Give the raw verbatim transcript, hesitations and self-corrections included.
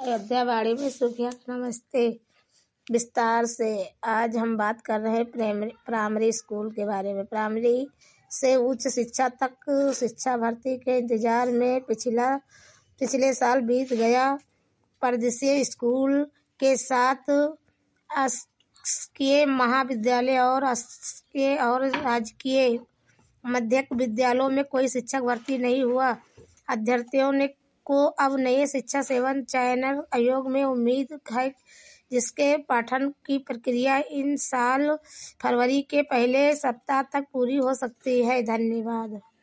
अयोध्या वाड़ी में सुखिया नमस्ते। विस्तार से आज हम बात कर रहे हैं प्राइमरी प्राइमरी स्कूल के बारे में। प्राइमरी से उच्च शिक्षा तक शिक्षा भर्ती के इंतजार में पिछला पिछले साल बीत गया। परदेशीय स्कूल के साथ शासकीय महाविद्यालय और शासकीय और राजकीय माध्यमिक विद्यालयों में कोई शिक्षक भर्ती नहीं हुआ। अभ्यर्थियों ने को अब नए शिक्षा सेवा चयन आयोग में उम्मीद है, जिसके पठन की प्रक्रिया इन साल फरवरी के पहले सप्ताह तक पूरी हो सकती है। धन्यवाद।